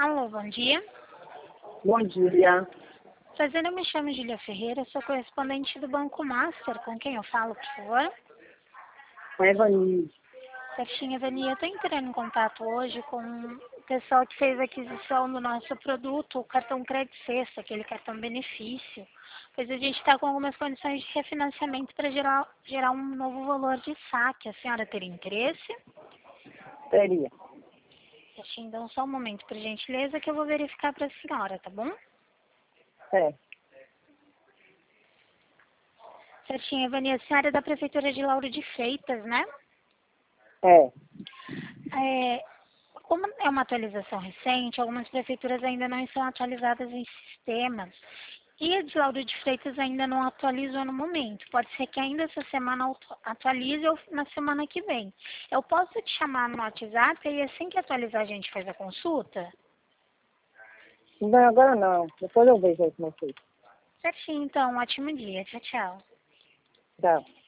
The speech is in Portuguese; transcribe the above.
Alô, bom dia. Bom dia. Prazer, eu me chamo Julia Ferreira, sou correspondente do Banco Master. Com quem eu falo, por favor? Com a Evanise. Certinho, Evani, eu estou entrando em contato hoje com o pessoal que fez a aquisição do nosso produto, o cartão Crédito Sexta, aquele cartão benefício. Pois a gente está com algumas condições de refinanciamento para gerar um novo valor de saque. A senhora teria interesse? Teria. Certinho, então só um momento, por gentileza, que eu vou verificar para a senhora, tá bom? É. Certinho, Evani, a senhora é da Prefeitura de Lauro de Freitas, né? É. Como é uma atualização recente, algumas prefeituras ainda não estão atualizadas em sistemas. E a de Lauro de Freitas ainda não atualizou no momento. Pode ser que ainda essa semana atualize ou na semana que vem. Eu posso te chamar no WhatsApp e assim que atualizar a gente faz a consulta? Não, agora não. Depois eu vejo aí com vocês. Certinho, então. Um ótimo dia. Tchau, tchau. Tchau.